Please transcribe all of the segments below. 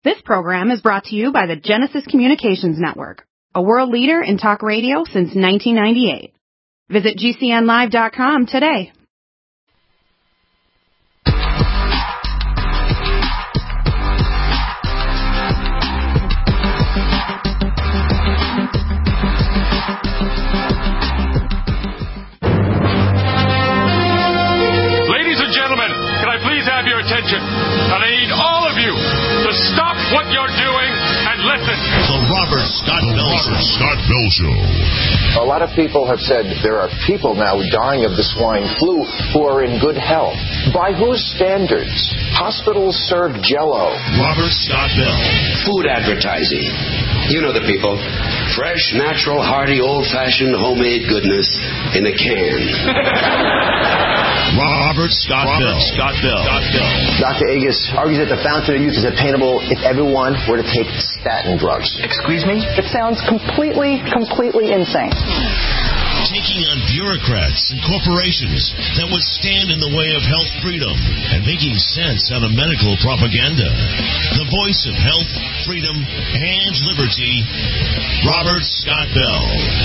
This program is brought to you by the Genesis Communications Network, a world leader in talk radio since 1998. Visit GCNlive.com today. Ladies and gentlemen, can I please have your attention? And I need all of you to stop what you're doing and listen. The Robert Scott Bell Show. A lot of people have said there are people now dying of the swine flu who are in good health. By whose standards? Hospitals serve Jell-O. Robert Scott Bell. Food advertising. You know the people. Fresh, natural, hearty, old-fashioned, homemade goodness in a can. Robert Scott Bell. Dr. Agus argues that the fountain of youth is attainable if everyone were to take statin drugs. Excuse me? It sounds completely insane. Taking on bureaucrats and corporations that would stand in the way of health freedom and making sense out of medical propaganda. The voice of health, freedom, and liberty, Robert Scott Bell.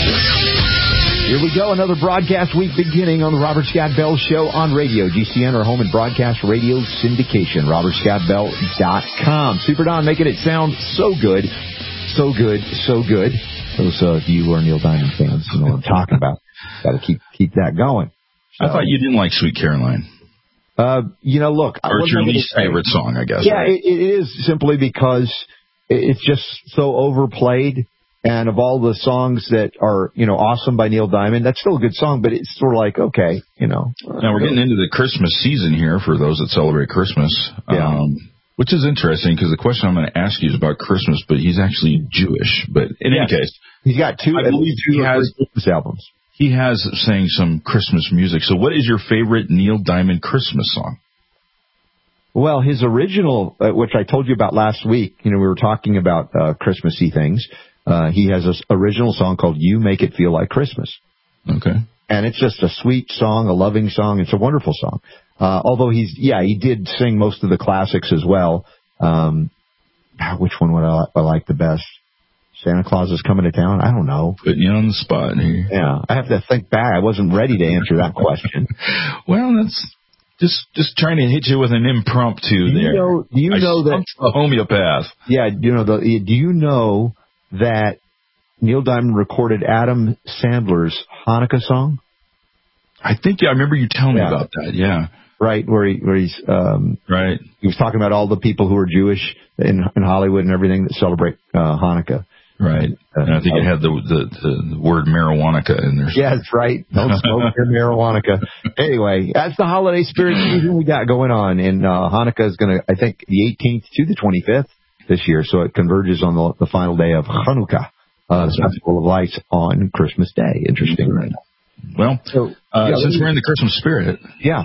Here we go, another broadcast week beginning on the Robert Scott Bell Show on radio. GCN, our home and broadcast radio syndication, robertscottbell.com. Super Don making it sound so good. So good. Those of you who are Neil Diamond fans, you know what I'm talking about. Got to keep that going. So, I thought you didn't like Sweet Caroline. Look. Or it's your least favorite song, I guess. Yeah, right? it is simply because it's just so overplayed. And of all the songs that are, awesome by Neil Diamond, that's still a good song, but it's sort of like, okay, Now we're getting into the Christmas season here for those that celebrate Christmas. Yeah. Which is interesting because the question I'm going to ask you is about Christmas, but he's actually Jewish. But in any case, he's got two Christmas albums. He has sang some Christmas music. So what is your favorite Neil Diamond Christmas song? Well, his original, which I told you about last week, we were talking about Christmassy things. He has this original song called You Make It Feel Like Christmas. Okay. And it's just a sweet song, a loving song. It's a wonderful song. Although he did sing most of the classics as well. Which one would I like the best? Santa Claus is Coming to Town? I don't know. Putting you on the spot here. Yeah, I have to think back. I wasn't ready to answer that question. Well, that's just trying to hit you with an impromptu there. Do you know that a homeopath? Yeah, do you know that Neil Diamond recorded Adam Sandler's Hanukkah song? I think I remember you telling me about that. Yeah. Right, where he's right. He was talking about all the people who are Jewish in Hollywood and everything that celebrate Hanukkah. Right. And I think it had the word marijuana in there. Yeah, that's right. Don't smoke your marijuana. Anyway, that's the holiday spirit season we got going on, and Hanukkah is going to, I think, the 18th to the 25th this year, so it converges on the final day of Hanukkah, the Festival of Lights on Christmas Day. Interesting, right? Well, since we're in the Christmas spirit. Yeah.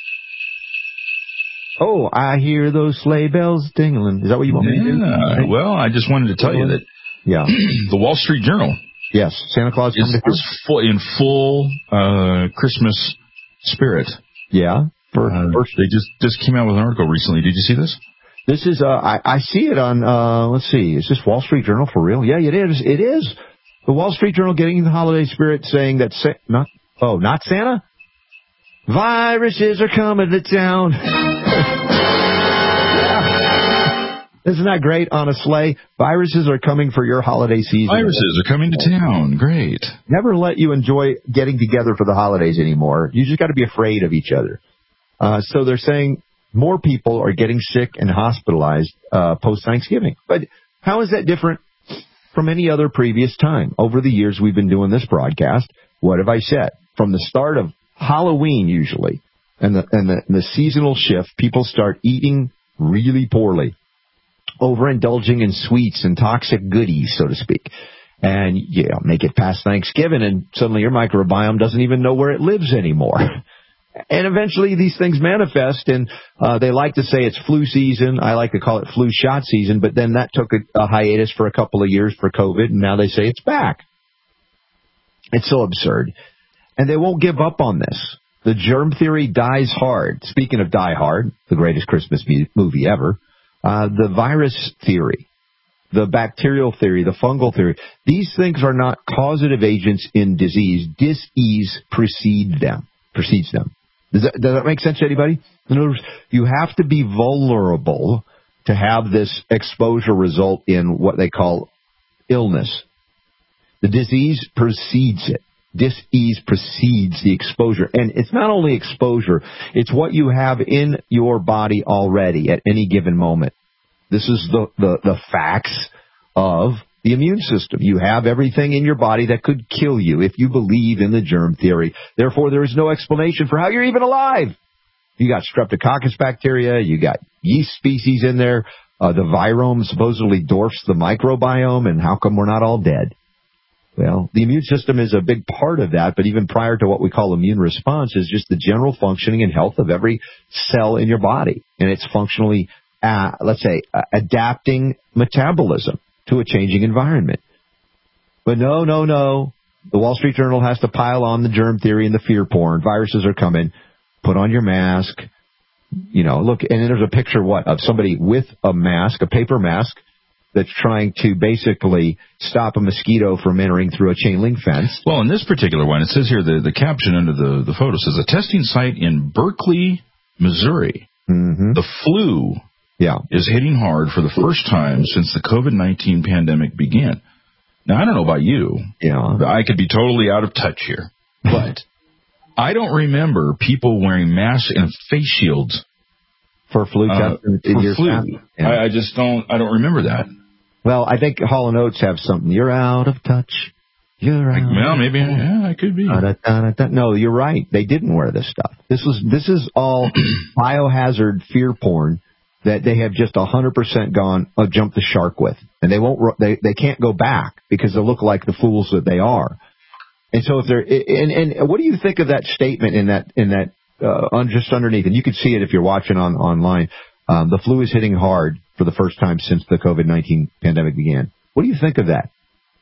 Oh, I hear those sleigh bells dingling. Is that what you want me to do? Well, I just wanted to tell you that the Wall Street Journal. Yes, Santa Claus is in full Christmas spirit. Yeah. They just came out with an article recently. Did you see this? This is, I see it on, let's see, is this Wall Street Journal for real? Yeah, it is. It is. The Wall Street Journal getting the holiday spirit saying that, not Santa? Viruses are coming to town. Isn't that great on a sleigh? Viruses are coming for your holiday season. Viruses are coming to town. Great. Never let you enjoy getting together for the holidays anymore. You just got to be afraid of each other. So they're saying more people are getting sick and hospitalized post-Thanksgiving. But how is that different from any other previous time? Over the years we've been doing this broadcast, what have I said? From the start of Halloween usually, and the seasonal shift, people start eating really poorly, overindulging in sweets and toxic goodies, so to speak. And make it past Thanksgiving, and suddenly your microbiome doesn't even know where it lives anymore. And eventually these things manifest, and they like to say it's flu season. I like to call it flu shot season, but then that took a hiatus for a couple of years for COVID, and now they say it's back. It's so absurd. And they won't give up on this. The germ theory dies hard. Speaking of Die Hard, the greatest Christmas movie ever, the virus theory, the bacterial theory, the fungal theory. These things are not causative agents in disease. Dis-ease precedes them. Does that make sense to anybody? In other words, you have to be vulnerable to have this exposure result in what they call illness. The disease precedes it. Dis-ease precedes the exposure. And it's not only exposure, it's what you have in your body already at any given moment. This is the facts of the immune system. You have everything in your body that could kill you if you believe in the germ theory. Therefore, there is no explanation for how you're even alive. You got Streptococcus bacteria, you got yeast species in there. The virome supposedly dwarfs the microbiome, and how come we're not all dead? Well, the immune system is a big part of that, but even prior to what we call immune response is just the general functioning and health of every cell in your body. And it's functionally, adapting metabolism to a changing environment. But no. The Wall Street Journal has to pile on the germ theory and the fear porn. Viruses are coming. Put on your mask. Look, and then there's a picture, of somebody with a mask, a paper mask, that's trying to basically stop a mosquito from entering through a chain link fence. Well, in this particular one, it says here, the caption under the photo says, a testing site in Berkeley, Missouri. Mm-hmm. The flu is hitting hard for the first time since the COVID-19 pandemic began. Now, I don't know about you. Yeah. I could be totally out of touch here. But I don't remember people wearing masks and face shields. For flu testing? For flu. Yeah. I don't remember that. Well, I think Hall & Oates have something. You're out of touch. Well, maybe, I could be. No, you're right. They didn't wear this stuff. This is all biohazard fear porn that they have just 100% jumped the shark with, and they can't go back because they'll look like the fools that they are. And so if they're and what do you think of that statement in that just underneath? And you can see it if you're watching online. The flu is hitting hard for the first time since the COVID-19 pandemic began. What do you think of that?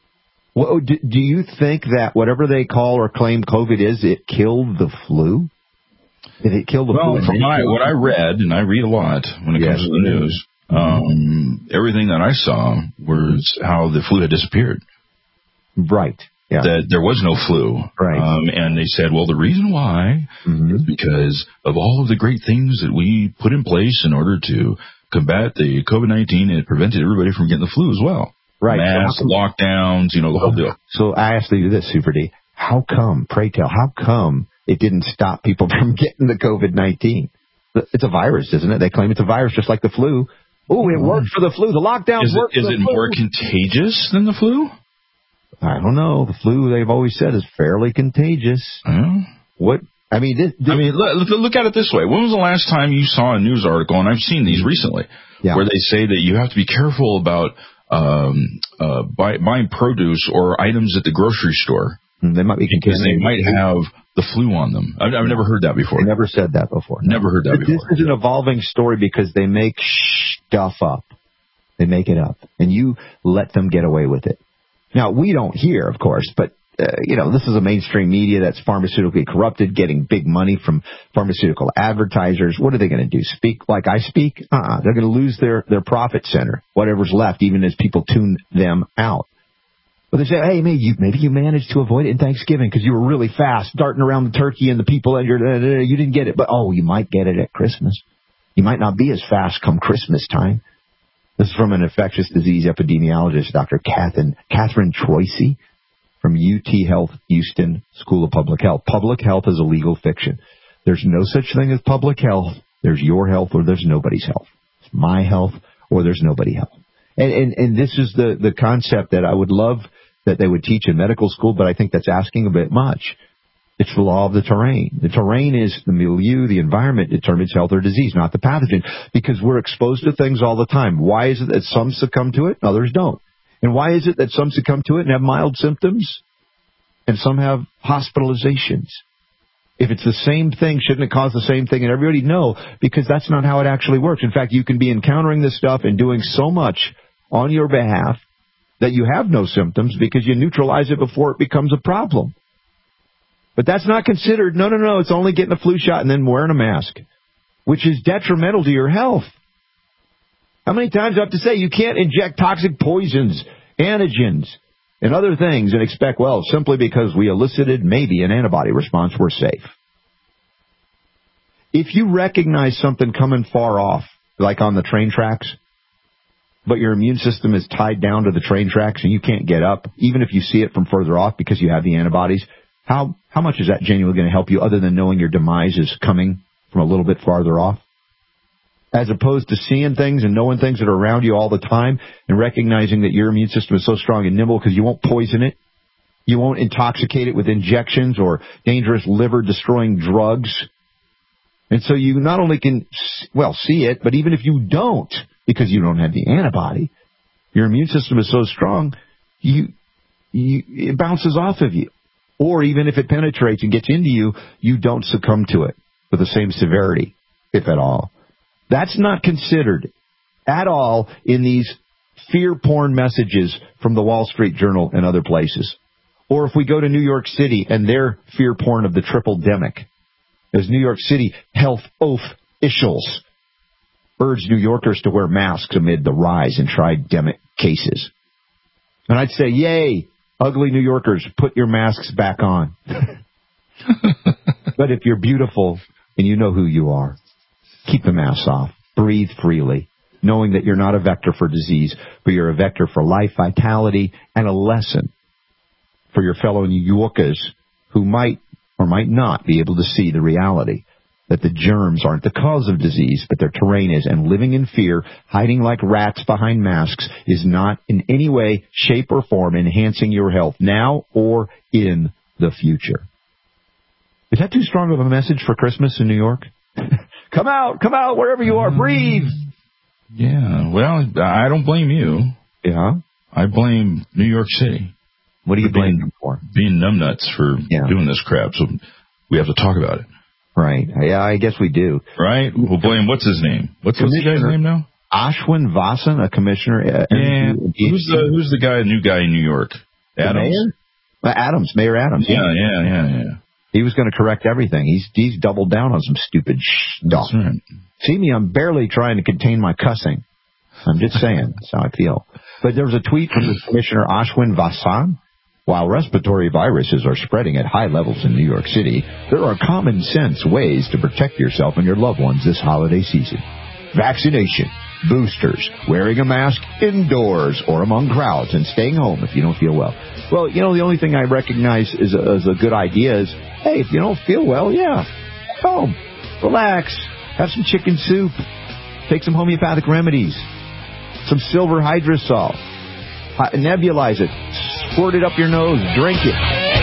Do you think that whatever they call or claim COVID is, it killed the flu? Did it kill the flu? Well, from what I read, and I read a lot when it comes to the news, everything that I saw was how the flu had disappeared. Right. Yeah. That there was no flu. Right. And they said, well, the reason why is because of all of the great things that we put in place in order to combat the COVID-19, and it prevented everybody from getting the flu as well. Right. Masks, lockdowns, the whole deal. So I asked you this, Super D. How come it didn't stop people from getting the COVID-19? It's a virus, isn't it? They claim it's a virus just like the flu. Oh, it worked for the flu. The lockdowns worked for the flu. Is it more contagious than the flu? I don't know. The flu, they've always said, is fairly contagious. What? I mean, look at it this way. When was the last time you saw a news article, and I've seen these recently, where they say that you have to be careful about buying produce or items at the grocery store? They might be because they might have the flu on them. I've never heard that before. I never said that before. Never heard that before. This is an evolving story because they make stuff up. They make it up, and you let them get away with it. Now, we don't hear, of course, but, this is a mainstream media that's pharmaceutically corrupted, getting big money from pharmaceutical advertisers. What are they going to do? Speak like I speak? They're going to lose their profit center, whatever's left, even as people tune them out. But they say, hey, maybe you managed to avoid it in Thanksgiving because you were really fast, darting around the turkey and the people, and you didn't get it. But, you might get it at Christmas. You might not be as fast come Christmas time. This is from an infectious disease epidemiologist, Dr. Catherine Troisi from UT Health Houston School of Public Health. Public health is a legal fiction. There's no such thing as public health. There's your health or there's nobody's health. It's my health or there's nobody's health. And this is the concept that I would love that they would teach in medical school, but I think that's asking a bit much. It's the law of the terrain. The terrain is the milieu, the environment determines health or disease, not the pathogen, because we're exposed to things all the time. Why is it that some succumb to it and others don't? And why is it that some succumb to it and have mild symptoms and some have hospitalizations? If it's the same thing, shouldn't it cause the same thing? And everybody know, because that's not how it actually works. In fact, you can be encountering this stuff and doing so much on your behalf that you have no symptoms because you neutralize it before it becomes a problem. But that's not considered, no, it's only getting a flu shot and then wearing a mask, which is detrimental to your health. How many times do I have to say you can't inject toxic poisons, antigens, and other things and expect, well, simply because we elicited maybe an antibody response, we're safe. If you recognize something coming far off, like on the train tracks, but your immune system is tied down to the train tracks and you can't get up, even if you see it from further off because you have the antibodies, how much is that genuinely going to help you other than knowing your demise is coming from a little bit farther off? As opposed to seeing things and knowing things that are around you all the time and recognizing that your immune system is so strong and nimble because you won't poison it. You won't intoxicate it with injections or dangerous liver-destroying drugs. And so you not only can, see it, but even if you don't, because you don't have the antibody, your immune system is so strong, it bounces off of you. Or even if it penetrates and gets into you, you don't succumb to it with the same severity, if at all. That's not considered at all in these fear porn messages from the Wall Street Journal and other places. Or if we go to New York City and their fear porn of the triple-demic, as New York City health officials urge New Yorkers to wear masks amid the rise in tri-demic cases. And I'd say, yay, ugly New Yorkers, put your masks back on. But if you're beautiful and you know who you are, keep the masks off. Breathe freely, knowing that you're not a vector for disease, but you're a vector for life, vitality, and a lesson for your fellow New Yorkers who might or might not be able to see the reality that the germs aren't the cause of disease, but their terrain is, and living in fear, hiding like rats behind masks, is not in any way, shape, or form enhancing your health now or in the future. Is that too strong of a message for Christmas in New York? Come out, wherever you are, breathe. Yeah, well, I don't blame you. Yeah? I blame New York City. What do you blame them for? Being numbnuts for doing this crap, so we have to talk about it. Right. Yeah, I guess we do. Right? We'll blame, what's his name? What's the guy's name now? Ashwin Vasan, a commissioner. Who's the guy, new guy in New York? Adams? Mayor Adams. Yeah. He was going to correct everything. He's doubled down on some stupid stuff. That's right. See me, I'm barely trying to contain my cussing. I'm just saying. That's how I feel. But there was a tweet from the Commissioner Ashwin Vasan. While respiratory viruses are spreading at high levels in New York City, there are common sense ways to protect yourself and your loved ones this holiday season. Vaccination, boosters, wearing a mask indoors or among crowds, and staying home if you don't feel well. Well, the only thing I recognize is a good idea is, hey, if you don't feel well, home, relax, have some chicken soup, take some homeopathic remedies, some silver hydrosol, nebulize it, squirt it up your nose, drink it.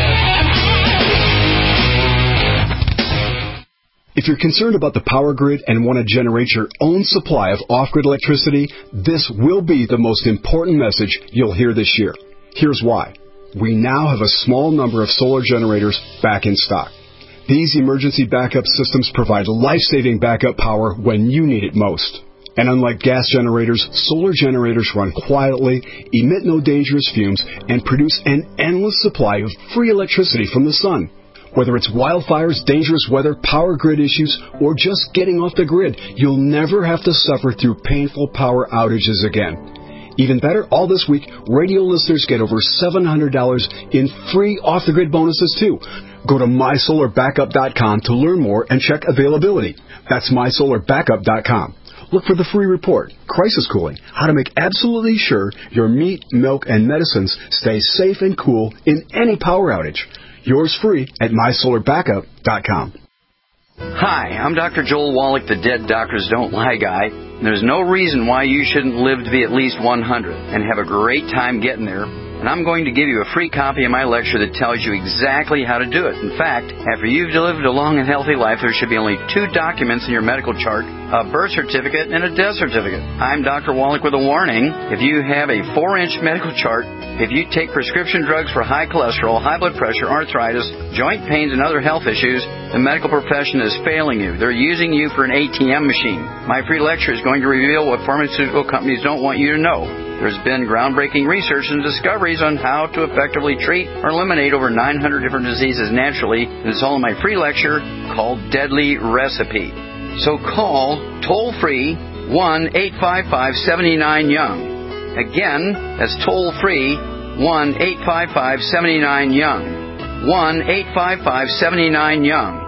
If you're concerned about the power grid and want to generate your own supply of off-grid electricity, this will be the most important message you'll hear this year. Here's why. We now have a small number of solar generators back in stock. These emergency backup systems provide life-saving backup power when you need it most. And unlike gas generators, solar generators run quietly, emit no dangerous fumes, and produce an endless supply of free electricity from the sun. Whether it's wildfires, dangerous weather, power grid issues, or just getting off the grid, you'll never have to suffer through painful power outages again. Even better, all this week, radio listeners get over $700 in free off-the-grid bonuses, too. Go to MySolarBackup.com to learn more and check availability. That's MySolarBackup.com. Look for the free report, Crisis Cooling, how to make absolutely sure your meat, milk, and medicines stay safe and cool in any power outage. Yours free at MySolarBackup.com. Hi, I'm Dr. Joel Wallach, the Dead Doctors Don't Lie guy. There's no reason why you shouldn't live to be at least 100 and have a great time getting there. And I'm going to give you a free copy of my lecture that tells you exactly how to do it. In fact, after you've lived a long and healthy life, there should be only 2 documents in your medical chart, a birth certificate and a death certificate. I'm Dr. Wallach with a warning. If you have a 4-inch medical chart, if you take prescription drugs for high cholesterol, high blood pressure, arthritis, joint pains, and other health issues, the medical profession is failing you. They're using you for an ATM machine. My free lecture is going to reveal what pharmaceutical companies don't want you to know. There's been groundbreaking research and discoveries on how to effectively treat or eliminate over 900 different diseases naturally, and it's all in my free lecture called Deadly Recipe. So call toll-free 1-855-79-YOUNG. Again, that's toll-free, 1-855-79-YOUNG. 1-855-79-YOUNG.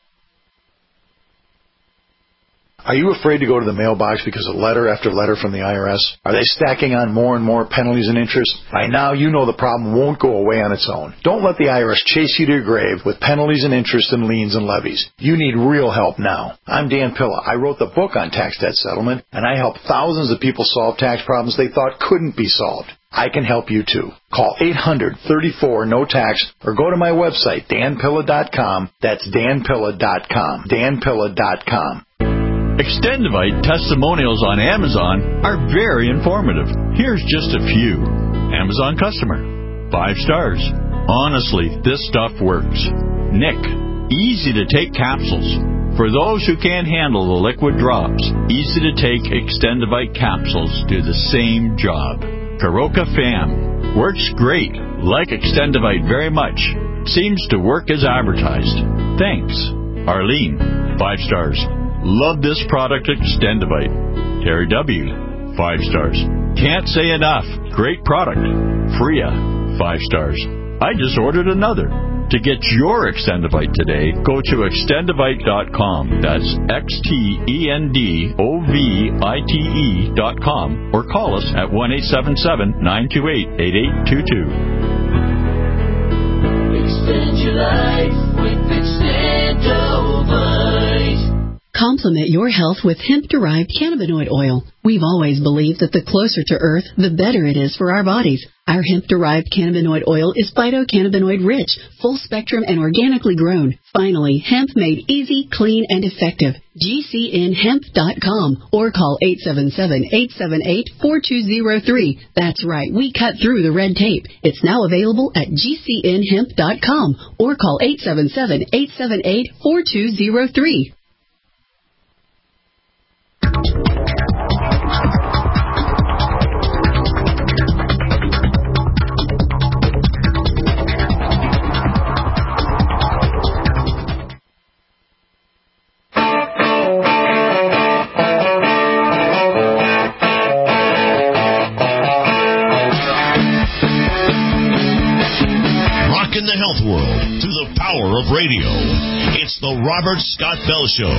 Are you afraid to go to the mailbox because of letter after letter from the IRS? Are they stacking on more and more penalties and interest? By now, you know the problem won't go away on its own. Don't let the IRS chase you to your grave with penalties and interest and liens and levies. You need real help now. I'm Dan Pilla. I wrote the book on tax debt settlement, and I help thousands of people solve tax problems they thought couldn't be solved. I can help you too. Call 800-34-NO-TAX or go to my website, danpilla.com. That's danpilla.com. danpilla.com. Extendivite testimonials on Amazon are very informative. Here's just a few. Amazon customer. 5 stars. Honestly, this stuff works. Nick. Easy to take capsules. For those who can't handle the liquid drops, easy to take Extendivite capsules do the same job. Karoka Fam. Works great. Like Extendivite very much. Seems to work as advertised. Thanks. Arlene. 5 stars. Love this product, Extendivite. Terry W. 5 stars. Can't say enough. Great product. Freya. 5 stars. I just ordered another. To get your Extendivite today, go to extendivite.com. That's XTENDOVITE.com or call us at 1-877-928-8822. Extend your life with Extendivite. Complement your health with hemp-derived cannabinoid oil. We've always believed that the closer to Earth, the better it is for our bodies. Our hemp-derived cannabinoid oil is phytocannabinoid-rich, full-spectrum, and organically grown. Finally, hemp made easy, clean, and effective. GCNhemp.com or call 877-878-4203. That's right, we cut through the red tape. It's now available at GCNhemp.com or call 877-878-4203. Rockin' the health world through the power of radio. It's the Robert Scott Bell Show.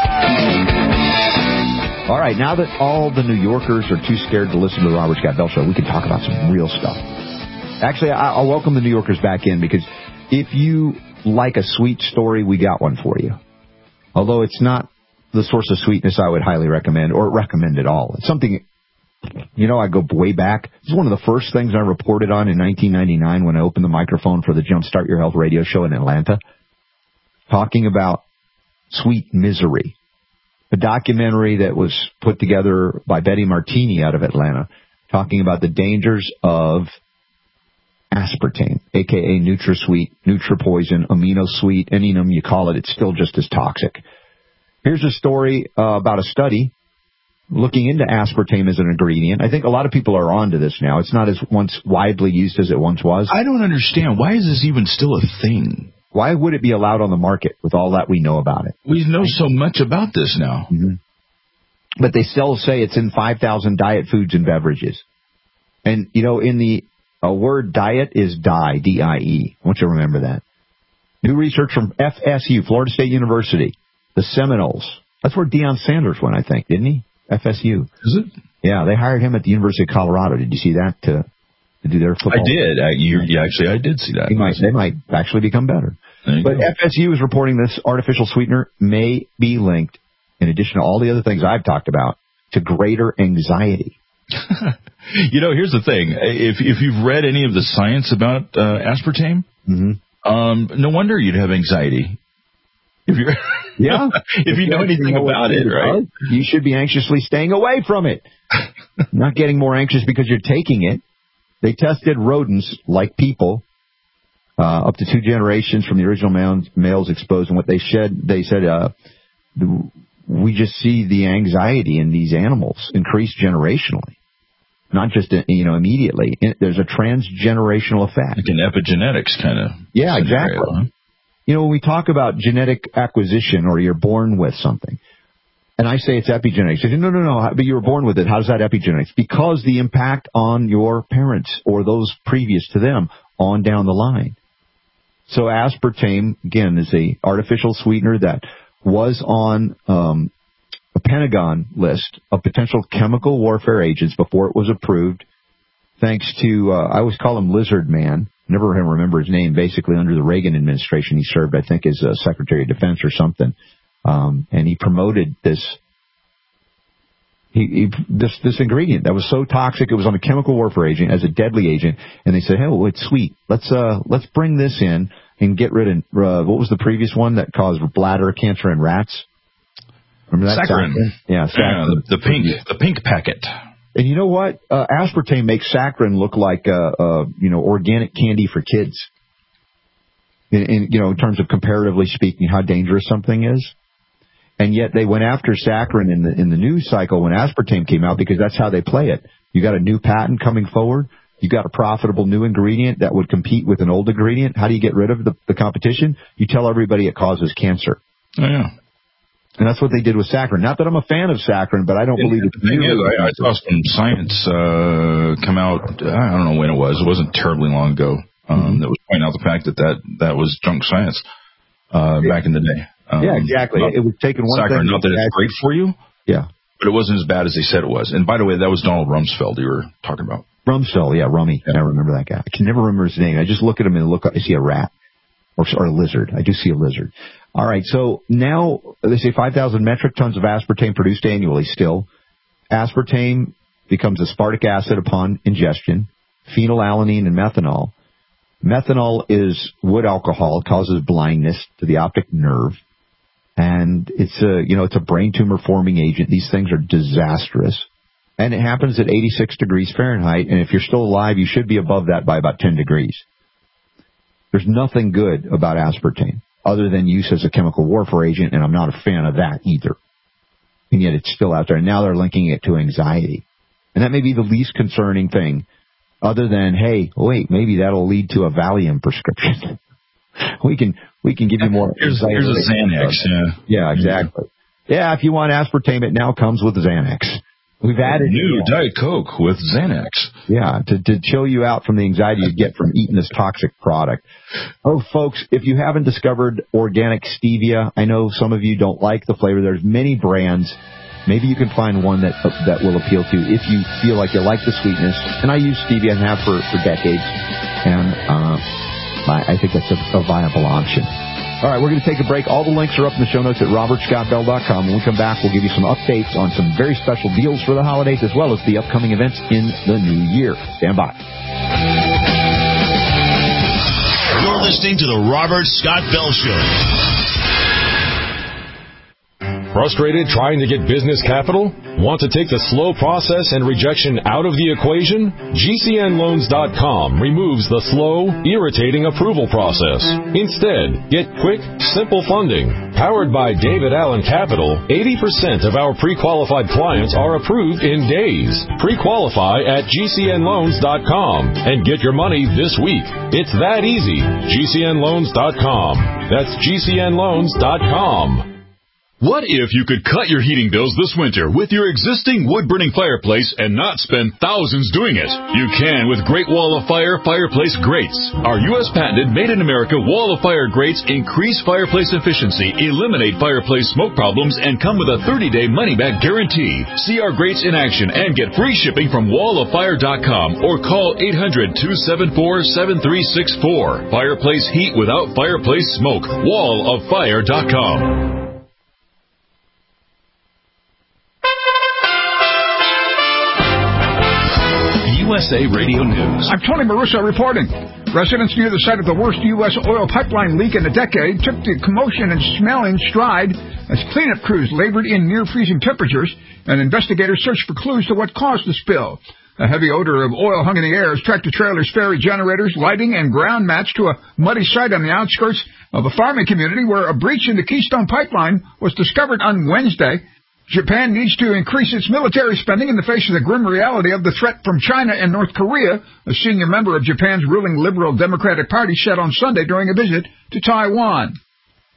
All right, now that all the New Yorkers are too scared to listen to the Robert Scott Bell Show, we can talk about some real stuff. Actually, I'll welcome the New Yorkers back in because if you like a sweet story, we got one for you. Although it's not the source of sweetness I would highly recommend or recommend at all. It's something, I go way back. It's one of the first things I reported on in 1999 when I opened the microphone for the Jumpstart Your Health radio show in Atlanta, talking about Sweet Misery. A documentary that was put together by Betty Martini out of Atlanta, talking about the dangers of aspartame, a.k.a. NutraSweet, NutraPoison, AminoSweet, any name you call it, it's still just as toxic. Here's a story about a study looking into aspartame as an ingredient. I think a lot of people are onto this now. It's not as once widely used as it once was. I don't understand. Why is this even still a thing? Why would it be allowed on the market with all that we know about it? We know so much about this now. Mm-hmm. But they still say it's in 5,000 diet foods and beverages. And, in the word diet is die, D-I-E. I want you to remember that. New research from FSU, Florida State University, the Seminoles. That's where Deion Sanders went, I think, didn't he? FSU. Is it? Yeah, they hired him at the University of Colorado. Did you see that to do their football? I did. I did see that. They might actually become better. But FSU is reporting this artificial sweetener may be linked, in addition to all the other things I've talked about, to greater anxiety. Here's the thing. If you've read any of the science about aspartame, no wonder you'd have anxiety. If you're if you know anything about it, right? You should be anxiously staying away from it. Not getting more anxious because you're taking it. They tested rodents like people, up to 2 generations from the original males exposed, and what they said, we just see the anxiety in these animals increase generationally, not just immediately. There's a transgenerational effect, like an epigenetics kind of. Yeah, exactly. Huh? When we talk about genetic acquisition or you're born with something, And I say it's epigenetics. They say, no, but you were born with it. How is that epigenetics? Because the impact on your parents or those previous to them on down the line. So aspartame, again, is a artificial sweetener that was on a Pentagon list of potential chemical warfare agents before it was approved, thanks to, I always call him Lizard Man. Never remember his name. Basically, under the Reagan administration, he served, I think, as Secretary of Defense or something. And he promoted this ingredient that was so toxic. It was on a chemical warfare agent as a deadly agent. And they said, hey, well, it's sweet. Let's bring this in and get rid of, what was the previous one that caused bladder cancer in rats? Remember that? Saccharin. Yeah, saccharin. The pink packet. And you know what? Aspartame makes saccharin look like, organic candy for kids. In terms of comparatively speaking, how dangerous something is. And yet they went after saccharin in the news cycle when aspartame came out because that's how they play it. You got a new patent coming forward. You got a profitable new ingredient that would compete with an old ingredient. How do you get rid of the competition? You tell everybody it causes cancer. Oh, yeah. And that's what they did with saccharin. Not that I'm a fan of saccharin, but I don't believe it's I saw some science come out, I don't know when it was. It wasn't terribly long ago. That was pointing out the fact that was junk science back in the day. Yeah, exactly. It was taking one saccharin, thing. not that it's great for you. Yeah. But it wasn't as bad as they said it was. And by the way, that was Donald Rumsfeld you were talking about. Rumsfeld, yeah, Rummy. Yeah. I remember that guy. I can never remember his name. I just look at him and I see a rat or a lizard. I do see a lizard. All right, so now they say 5,000 metric tons of aspartame produced annually still. Aspartame becomes aspartic acid upon ingestion, phenylalanine and methanol. Methanol is wood alcohol. It causes blindness to the optic nerve. And it's a brain tumor forming agent. These things are disastrous. And it happens at 86 degrees Fahrenheit. And if you're still alive, you should be above that by about 10 degrees. There's nothing good about aspartame other than use as a chemical warfare agent. And I'm not a fan of that either. And yet it's still out there. And now they're linking it to anxiety. And that may be the least concerning thing other than, hey, wait, maybe that'll lead to a Valium prescription. We can give you more. Here's a Xanax. Yeah, exactly. Yeah, if you want aspartame, it now comes with Xanax. We've added new Diet Coke with Xanax. Yeah, to chill you out from the anxiety you get from eating this toxic product. Oh, folks, if you haven't discovered organic stevia, I know some of you don't like the flavor. There's many brands. Maybe you can find one that will appeal to you if you feel like you like the sweetness. And I use stevia and have for decades. And I think that's a viable option. All right, we're going to take a break. All the links are up in the show notes at robertscottbell.com. When we come back, we'll give you some updates on some very special deals for the holidays as well as the upcoming events in the new year. Stand by. You're listening to the Robert Scott Bell Show. Frustrated trying to get business capital? Want to take the slow process and rejection out of the equation? GCNloans.com removes the slow, irritating approval process. Instead, get quick, simple funding. Powered by David Allen Capital, 80% of our pre-qualified clients are approved in days. Pre-qualify at GCNloans.com and get your money this week. It's that easy. GCNloans.com. That's GCNloans.com. What if you could cut your heating bills this winter with your existing wood-burning fireplace and not spend thousands doing it? You can with Great Wall of Fire fireplace grates. Our U.S. patented made-in-America Wall of Fire grates increase fireplace efficiency, eliminate fireplace smoke problems, and come with a 30-day money-back guarantee. See our grates in action and get free shipping from walloffire.com or call 800-274-7364. Fireplace heat without fireplace smoke. walloffire.com. USA Radio News. I'm Tony Maruso reporting. Residents near the site of the worst U.S. oil pipeline leak in a decade took the commotion and smell in stride as cleanup crews labored in near-freezing temperatures and investigators searched for clues to what caused the spill. A heavy odor of oil hung in the air as tractor-trailers ferried generators, lighting, and ground mats to a muddy site on the outskirts of a farming community where a breach in the Keystone Pipeline was discovered on Wednesday. Japan needs to increase its military spending in the face of the grim reality of the threat from China and North Korea, a senior member of Japan's ruling Liberal Democratic Party said on Sunday during a visit to Taiwan.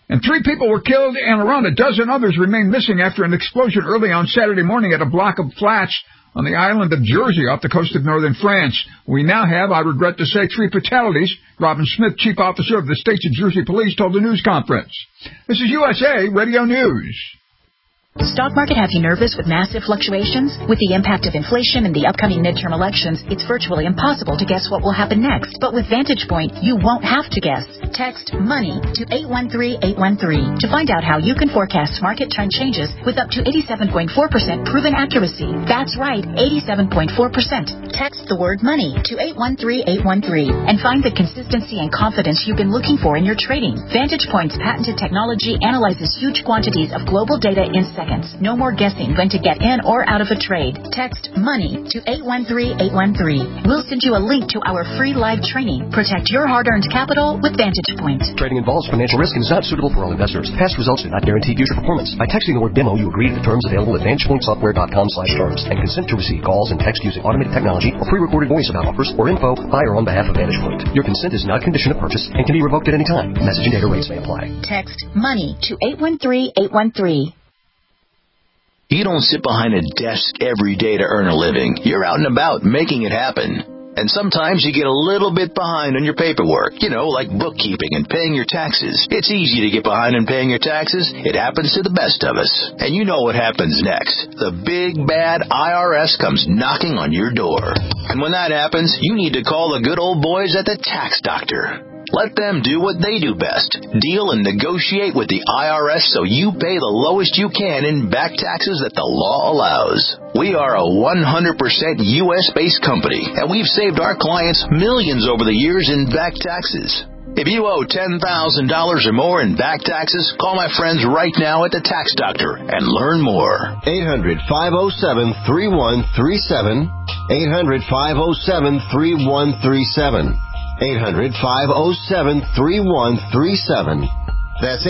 And 3 people were killed and around a dozen others remain missing after an explosion early on Saturday morning at a block of flats on the island of Jersey off the coast of northern France. We now have, I regret to say, 3 fatalities. Robin Smith, Chief Officer of the States of Jersey Police, told the news conference. This is USA Radio News. Stock market have you nervous with massive fluctuations? With the impact of inflation and the upcoming midterm elections, it's virtually impossible to guess what will happen next. But with Vantage Point, you won't have to guess. Text MONEY to 813-813 to find out how you can forecast market trend changes with up to 87.4% proven accuracy. That's right, 87.4%. Text the word MONEY to 813-813 and find the consistency and confidence you've been looking for in your trading. Vantage Point's patented technology analyzes huge quantities of global data in seconds. No more guessing when to get in or out of a trade. Text MONEY to 813-813. We'll send you a link to our free live training. Protect your hard-earned capital with Vantage Point. Trading involves financial risk and is not suitable for all investors. Past results do not guarantee future performance. By texting the word demo, you agree to the terms available at VantagePointSoftware.com/terms and consent to receive calls and text using automated technology or pre-recorded voice about offers or info by or on behalf of Vantage Point. Your consent is not a condition of purchase and can be revoked at any time. Message and data rates may apply. Text MONEY to 813-813. You don't sit behind a desk every day to earn a living. You're out and about making it happen. And sometimes you get a little bit behind on your paperwork, like bookkeeping and paying your taxes. It's easy to get behind on paying your taxes. It happens to the best of us. And you know what happens next. The big, bad IRS comes knocking on your door. And when that happens, you need to call the good old boys at the Tax Doctor. Let them do what they do best. Deal and negotiate with the IRS so you pay the lowest you can in back taxes that the law allows. We are a 100% U.S.-based company, and we've saved our clients millions over the years in back taxes. If you owe $10,000 or more in back taxes, call my friends right now at the Tax Doctor and learn more. 800-507-3137. 800-507-3137. 800-507-3137. That's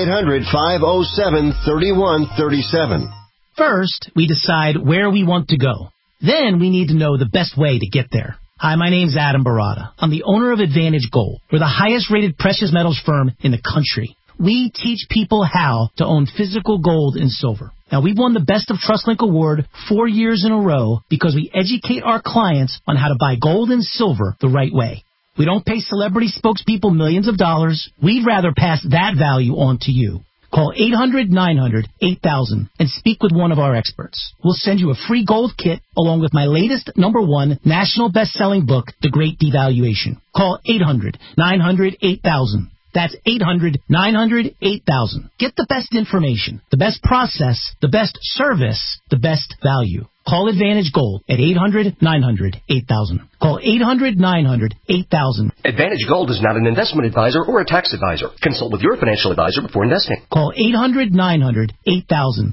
800-507-3137. First, we decide where we want to go. Then we need to know the best way to get there. Hi, my name's Adam Barada. I'm the owner of Advantage Gold. We're the highest-rated precious metals firm in the country. We teach people how to own physical gold and silver. Now, we've won the Best of TrustLink Award 4 years in a row because we educate our clients on how to buy gold and silver the right way. We don't pay celebrity spokespeople millions of dollars. We'd rather pass that value on to you. Call 800-900-8000 and speak with one of our experts. We'll send you a free gold kit along with my latest #1 national best-selling book, The Great Devaluation. Call 800-900-8000. That's 800-900-8000. Get the best information, the best process, the best service, the best value. Call Advantage Gold at 800-900-8000. Call 800-900-8000. Advantage Gold is not an investment advisor or a tax advisor. Consult with your financial advisor before investing. Call 800-900-8000.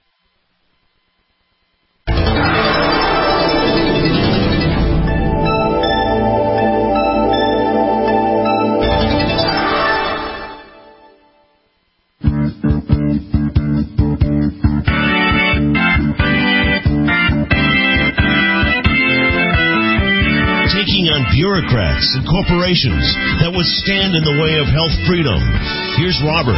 Taking on bureaucrats and corporations that would stand in the way of health freedom. Here's Robert.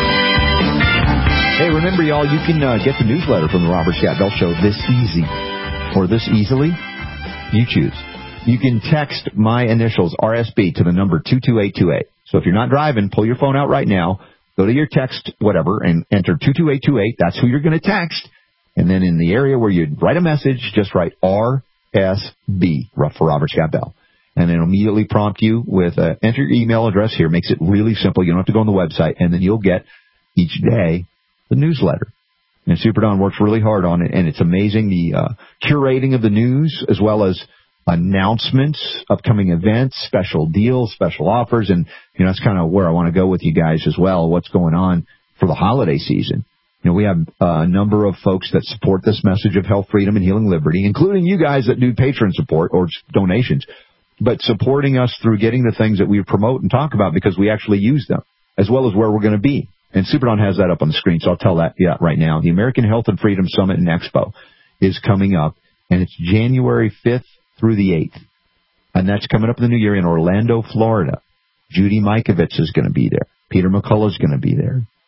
Hey, remember, y'all, you can get the newsletter from the Robert Scott Bell Show this easy or this easily. You choose. You can text my initials, RSB, to the number 22828. So if you're not driving, pull your phone out right now, go to your text, whatever, and enter 22828. That's who you're going to text. And then in the area where you write a message, just write RSB for Robert Scott Bell. And it'll immediately prompt you with enter your email address here. Makes it really simple. You don't have to go on the website. And then you'll get each day the newsletter. And Super Don works really hard on it. And it's amazing the curating of the news as well as announcements, upcoming events, special deals, special offers. And, that's kind of where I want to go with you guys as well. What's going on for the holiday season. We have a number of folks that support this message of health, freedom, and healing liberty, including you guys that do patron support or donations, but supporting us through getting the things that we promote and talk about because we actually use them, as well as where we're going to be. And Superdon has that up on the screen, so I'll tell that right now. The American Health and Freedom Summit and Expo is coming up, and it's January 5th through the 8th. And that's coming up in the new year in Orlando, Florida. Judy Mikovits is going to be there. Peter McCullough is going to be there.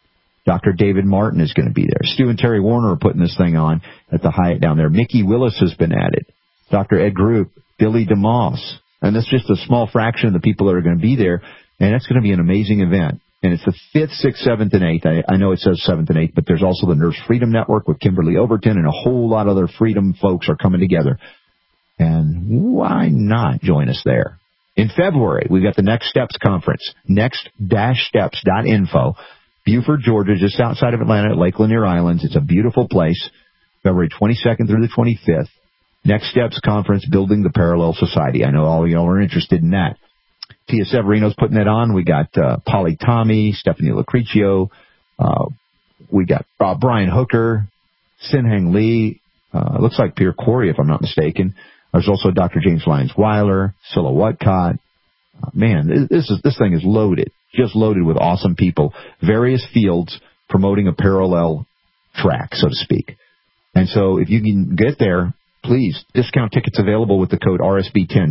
Dr. David Martin is going to be there. Stu and Terry Warner are putting this thing on at the Hyatt down there. Mickey Willis has been added. Dr. Ed Group, Billy DeMoss. And that's just a small fraction of the people that are going to be there. And it's going to be an amazing event. And it's the 5th, 6th, 7th, and 8th. I know it says 7th and 8th, but there's also the Nurse Freedom Network with Kimberly Overton, and a whole lot of other freedom folks are coming together. And why not join us there? In February, we've got the Next Steps Conference, next-steps.info. Buford, Georgia, just outside of Atlanta at Lake Lanier Islands. It's a beautiful place. February 22nd through the 25th. Next Steps Conference, Building the Parallel Society. I know all of y'all are interested in that. Tia Severino's putting that on. We got Polly Tommy, Stephanie Lucrezio. We got Brian Hooker, Sinhang Lee. Looks like Pierre Corey, if I'm not mistaken. There's also Dr. James Lyons Weiler, Scylla Whatcott. Man, this thing is loaded. Just loaded with awesome people, various fields promoting a parallel track, so to speak. And so if you can get there, please, discount tickets available with the code RSB10,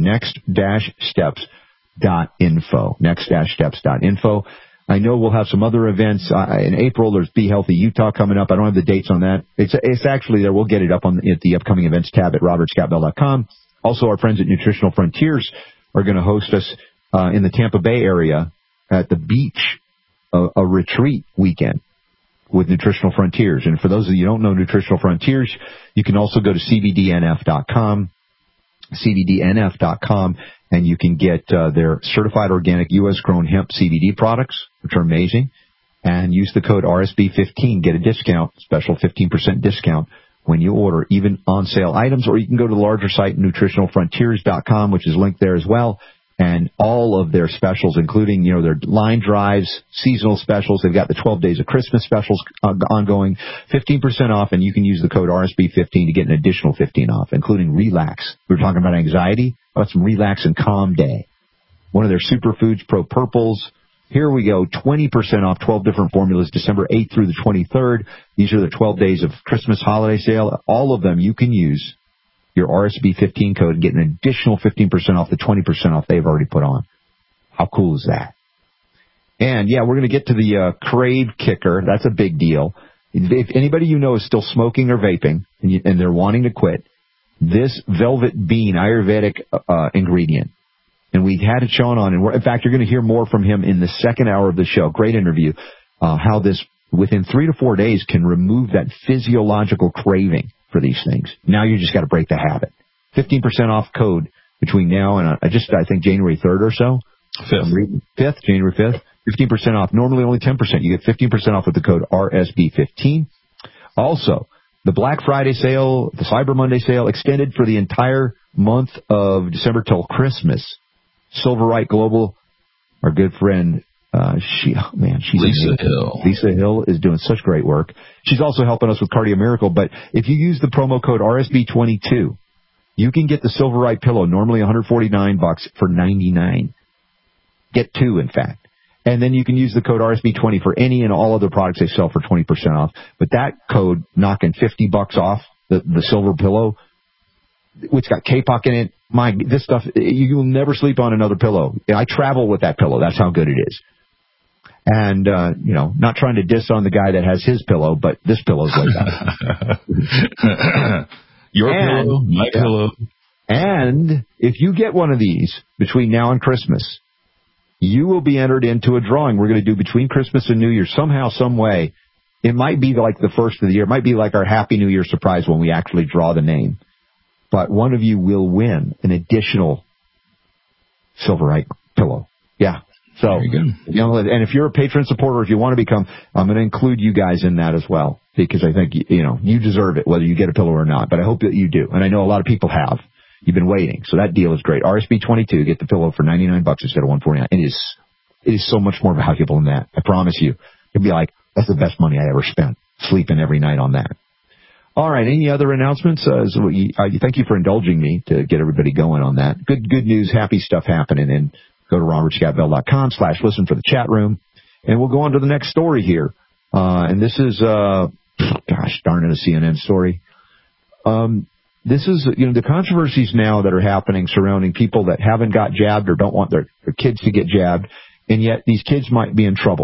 next-steps.info, next-steps.info. I know we'll have some other events. In April, there's Be Healthy Utah coming up. I don't have the dates on that. It's actually there. We'll get it up at the upcoming events tab at robertscottbell.com. Also, our friends at Nutritional Frontiers are going to host us in the Tampa Bay area at the beach, a retreat weekend with Nutritional Frontiers. And for those of you who don't know Nutritional Frontiers, you can also go to cbdnf.com, and you can get their certified organic U.S.-grown hemp CBD products, which are amazing, and use the code RSB15, get a discount, special 15% discount when you order even on-sale items, or you can go to the larger site, nutritionalfrontiers.com, which is linked there as well. And all of their specials, including, their line drives, seasonal specials. They've got the 12 Days of Christmas specials ongoing, 15% off, and you can use the code RSB15 to get an additional 15 off, including Relax. We were talking about anxiety. About some Relax and Calm Day. One of their superfoods, Pro Purples. Here we go, 20% off 12 different formulas, December 8th through the 23rd. These are the 12 Days of Christmas holiday sale. All of them you can use your RSB15 code and get an additional 15% off the 20% off they've already put on. How cool is that? And, yeah, we're going to get to the Crave Kicker. That's a big deal. If anybody you know is still smoking or vaping and they're wanting to quit, this Velvet Bean Ayurvedic ingredient, and we had Sean on, and in fact, you're going to hear more from him in the second hour of the show. Great interview. How this, within 3 to 4 days, can remove that physiological craving for these things. Now you just got to break the habit. 15% off code between now and I think January 3rd or so. 5th, January 5th. 15% off. Normally only 10%. You get 15% off with the code RSB15. Also, the Black Friday sale, the Cyber Monday sale, extended for the entire month of December till Christmas. Silverite Global, our good friend, she's Lisa Hill. Lisa Hill is doing such great work. She's also helping us with Cardio Miracle. But if you use the promo code RSB22, you can get the Silverite pillow, normally $149 for $99. Get 2, in fact. And then you can use the code RSB20 for any and all other products they sell for 20% off. But that code knocking $50 off the silver pillow, which got K-Pock in it. This stuff, you will never sleep on another pillow. I travel with that pillow. That's how good it is. And, not trying to diss on the guy that has his pillow, but this pillow's like that. Pillow, my pillow. And if you get one of these between now and Christmas, you will be entered into a drawing we're going to do between Christmas and New Year somehow, some way. It might be like the first of the year. It might be like our Happy New Year surprise when we actually draw the name. But one of you will win an additional Silverite pillow. Yeah. So, and if you're a patron supporter, if you want to become, I'm going to include you guys in that as well, because I think, you deserve it, whether you get a pillow or not. But I hope that you do. And I know a lot of people have. You've been waiting. So that deal is great. RSB22, get the pillow for $99 instead of $149. It is so much more valuable than that. I promise you. You'll be like, that's the best money I ever spent, sleeping every night on that. All right. Any other announcements? Thank you for indulging me to get everybody going on that. Good news, happy stuff happening. And go to robertscottbell.com/listen for the chat room. And we'll go on to the next story here. And this is, gosh darn it, a CNN story. This is, the controversies now that are happening surrounding people that haven't got jabbed or don't want their kids to get jabbed. And yet these kids might be in trouble.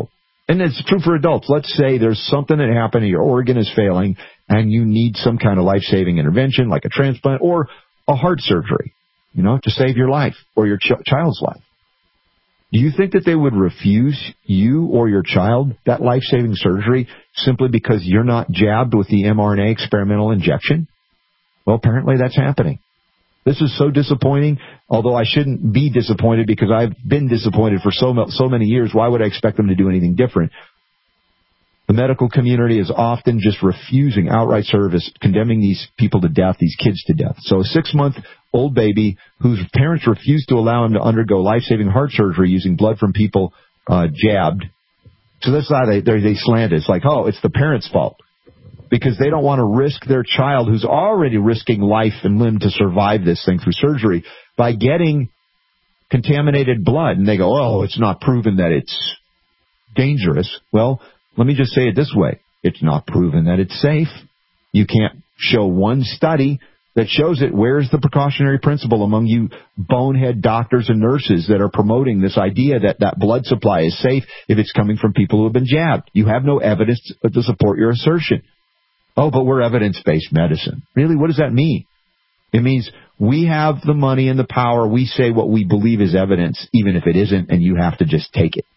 And it's true for adults. Let's say there's something that happened and your organ is failing and you need some kind of life-saving intervention like a transplant or a heart surgery, to save your life or your child's life. Do you think that they would refuse you or your child that life-saving surgery simply because you're not jabbed with the mRNA experimental injection? Well, apparently that's happening. This is so disappointing, although I shouldn't be disappointed because I've been disappointed for so many years. Why would I expect them to do anything different? The medical community is often just refusing outright service, condemning these people to death, these kids to death. So a 6-month-old baby whose parents refused to allow him to undergo life-saving heart surgery using blood from people jabbed. So that's how they slant it. It's like, it's the parents' fault. Because they don't want to risk their child who's already risking life and limb to survive this thing through surgery by getting contaminated blood. And they go, it's not proven that it's dangerous. Well, let me just say it this way. It's not proven that it's safe. You can't show one study that shows it. Where's the precautionary principle among you bonehead doctors and nurses that are promoting this idea that blood supply is safe if it's coming from people who have been jabbed? You have no evidence to support your assertion. But we're evidence-based medicine. Really, what does that mean? It means we have the money and the power. We say what we believe is evidence, even if it isn't, and you have to just take it.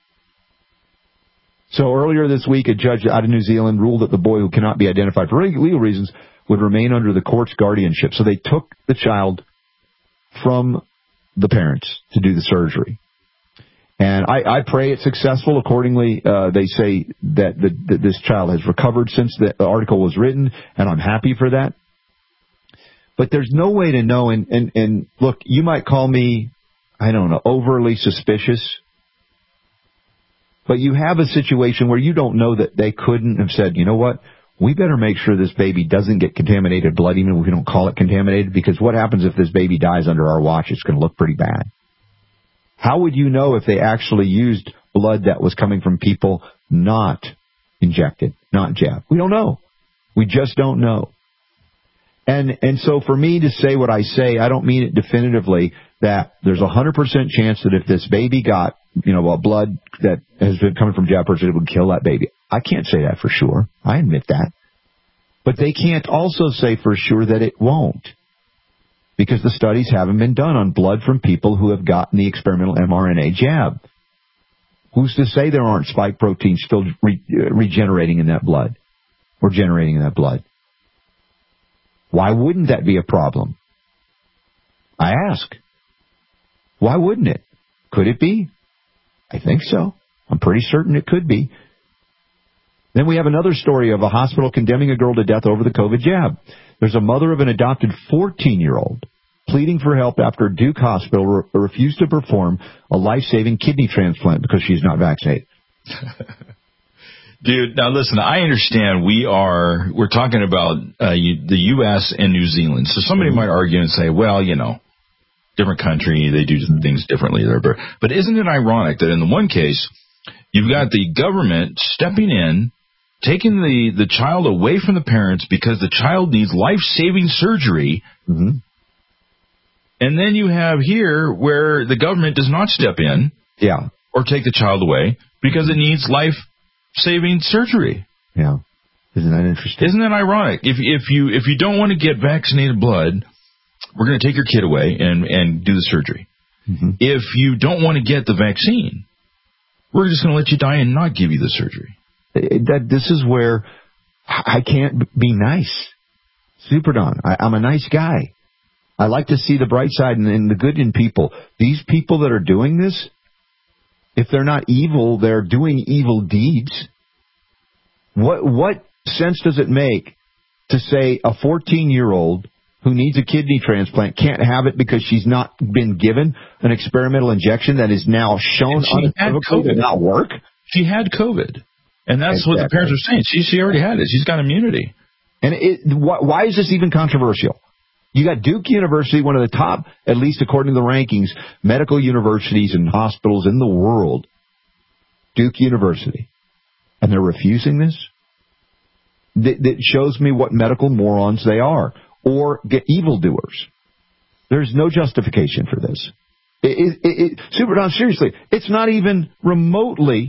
So earlier this week, a judge out of New Zealand ruled that the boy who cannot be identified for legal reasons would remain under the court's guardianship. So they took the child from the parents to do the surgery. And I pray it's successful. Accordingly, they say that this child has recovered since the article was written, and I'm happy for that. But there's no way to know. And look, you might call me, overly suspicious. But you have a situation where you don't know that they couldn't have said, you know what, we better make sure this baby doesn't get contaminated blood, even if we don't call it contaminated, because what happens if this baby dies under our watch? It's going to look pretty bad. How would you know if they actually used blood that was coming from people not injected, not jabbed? We don't know. We just don't know. And so for me to say what I say, I don't mean it definitively that there's 100% chance that if this baby got, blood that has been coming from jabbed person, it would kill that baby. I can't say that for sure. I admit that. But they can't also say for sure that it won't, because the studies haven't been done on blood from people who have gotten the experimental mRNA jab. Who's to say there aren't spike proteins still regenerating in that blood or generating in that blood? Why wouldn't that be a problem? I ask. Why wouldn't it? Could it be? I think so. I'm pretty certain it could be. Then we have another story of a hospital condemning a girl to death over the COVID jab. There's a mother of an adopted 14-year-old pleading for help after Duke Hospital refused to perform a life-saving kidney transplant because she's not vaccinated. Dude, now listen, I understand we're talking about the U.S. and New Zealand. So somebody might argue and say, well, different country, they do things differently there. But isn't it ironic that in the one case, you've got the government stepping in, taking the child away from the parents because the child needs life-saving surgery. Mm-hmm. And then you have here where the government does not step in or take the child away because it needs life-saving surgery. Yeah. Isn't that interesting? Isn't that ironic? If you don't want to get vaccinated blood, we're going to take your kid away and do the surgery. Mm-hmm. If you don't want to get the vaccine, we're just going to let you die and not give you the surgery. This is where I can't be nice. Super Don, I'm a nice guy. I like to see the bright side and the good in people. These people that are doing this, if they're not evil, they're doing evil deeds. What sense does it make to say a 14-year-old who needs a kidney transplant can't have it because she's not been given an experimental injection that is now shown unequivocally to not work? She had COVID. And that's what the parents are saying. She already had it. She's got immunity. And why is this even controversial? You got Duke University, one of the top, at least according to the rankings, medical universities and hospitals in the world. Duke University. And they're refusing this? That shows me what medical morons they are. Or evildoers. There's no justification for this. Super Don, seriously, it's not even remotely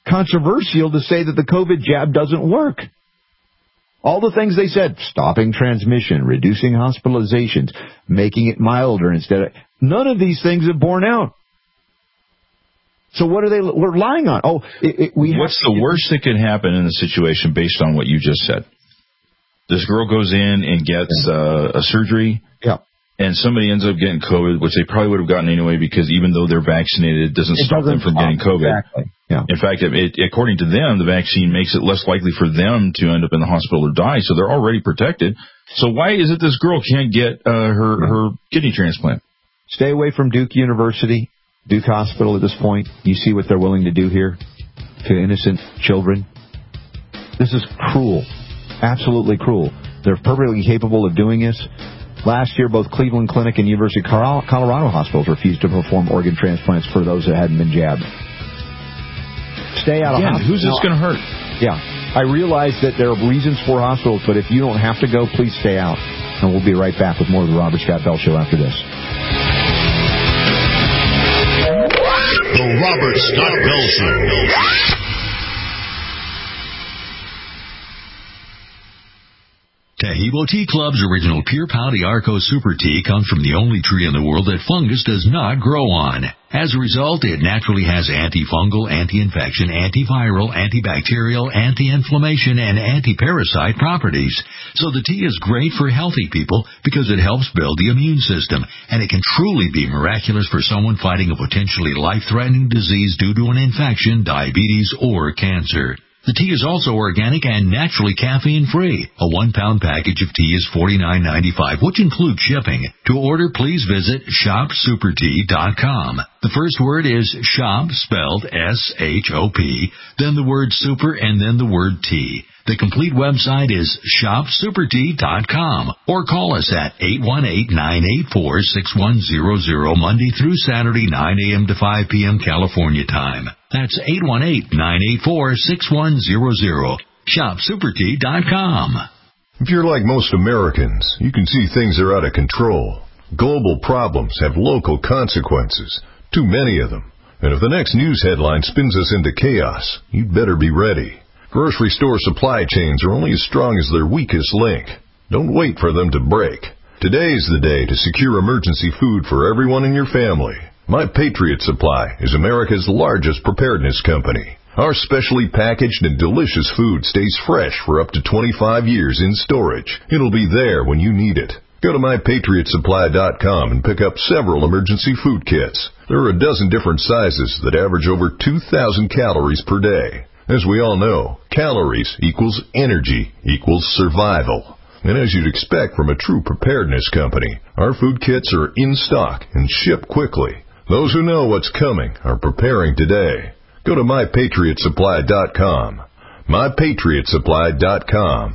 controversial to say that the COVID jab doesn't work. All the things they said, stopping transmission, reducing hospitalizations, making it milder instead of... None of these things have borne out. So what are they relying on? What's the worst that could happen in the situation based on what you just said? This girl goes in and gets a surgery. Yeah. And somebody ends up getting COVID, which they probably would have gotten anyway because even though they're vaccinated, it doesn't stop them from getting COVID. Exactly. Yeah. In fact, according to them, the vaccine makes it less likely for them to end up in the hospital or die, so they're already protected. So why is it this girl can't get her kidney transplant? Stay away from Duke University, Duke Hospital at this point. You see what they're willing to do here to innocent children. This is cruel. Absolutely cruel. They're perfectly capable of doing this. Last year, both Cleveland Clinic and University of Colorado hospitals refused to perform organ transplants for those that hadn't been jabbed. Stay out of hospitals. Who's this going to hurt? Yeah. I realize that there are reasons for hospitals, but if you don't have to go, please stay out. And we'll be right back with more of the Robert Scott Bell Show after this. The Robert Scott Bell Show. Taheebo Tea Club's original Pure Pau d'Arco Super Tea comes from the only tree in the world that fungus does not grow on. As a result, it naturally has antifungal, anti-infection, antiviral, antibacterial, anti-inflammation, and anti-parasite properties. So the tea is great for healthy people because it helps build the immune system, and it can truly be miraculous for someone fighting a potentially life-threatening disease due to an infection, diabetes, or cancer. The tea is also organic and naturally caffeine-free. A 1-pound package of tea is $49.95, which includes shipping. To order, please visit shopsupertea.com. The first word is shop, spelled S-H-O-P, then the word super, and then the word tea. The complete website is shopsupertea.com or call us at 818-984-6100 Monday through Saturday, 9 a.m. to 5 p.m. California time. That's 818-984-6100. Shopsupertea.com. If you're like most Americans, you can see things are out of control. Global problems have local consequences, too many of them. And if the next news headline spins us into chaos, you'd better be ready. Grocery store supply chains are only as strong as their weakest link. Don't wait for them to break. Today's the day to secure emergency food for everyone in your family. My Patriot Supply is America's largest preparedness company. Our specially packaged and delicious food stays fresh for up to 25 years in storage. It'll be there when you need it. Go to MyPatriotSupply.com and pick up several emergency food kits. There are a dozen different sizes that average over 2,000 calories per day. As we all know, calories equals energy equals survival. And as you'd expect from a true preparedness company, our food kits are in stock and ship quickly. Those who know what's coming are preparing today. Go to MyPatriotSupply.com. MyPatriotSupply.com.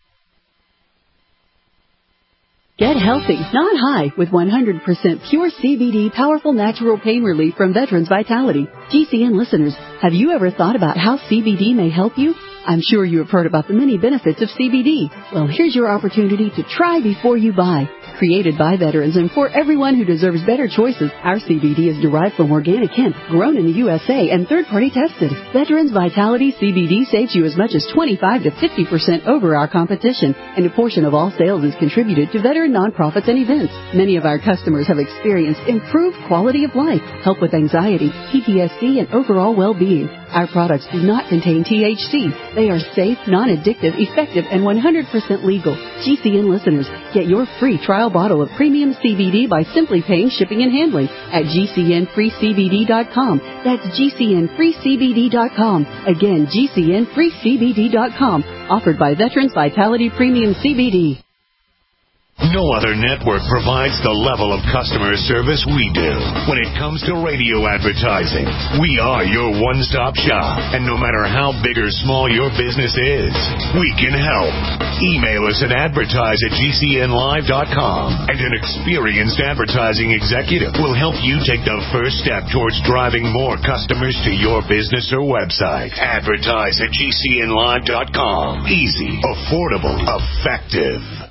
Get healthy, not high, with 100% pure CBD powerful natural pain relief from Veterans Vitality. GCN listeners, have you ever thought about how CBD may help you? I'm sure you have heard about the many benefits of CBD. Well, here's your opportunity to try before you buy. Created by veterans and for everyone who deserves better choices, our CBD is derived from organic hemp, grown in the USA, and third-party tested. Veterans Vitality CBD saves you as much as 25 to 50% over our competition, and a portion of all sales is contributed to veteran nonprofits and events. Many of our customers have experienced improved quality of life, help with anxiety, PTSD, and overall well-being. Our products do not contain THC. They are safe, non-addictive, effective, and 100% legal. GCN listeners, get your free trial bottle of premium CBD by simply paying shipping and handling at GCNFreeCBD.com. That's GCNFreeCBD.com. Again, GCNFreeCBD.com. Offered by Veterans Vitality Premium CBD. No other network provides the level of customer service we do. When it comes to radio advertising, we are your one-stop shop. And no matter how big or small your business is, we can help. Email us at advertise@GCNlive.com, and an experienced advertising executive will help you take the first step towards driving more customers to your business or website. Advertise@GCNlive.com. Easy, affordable, effective.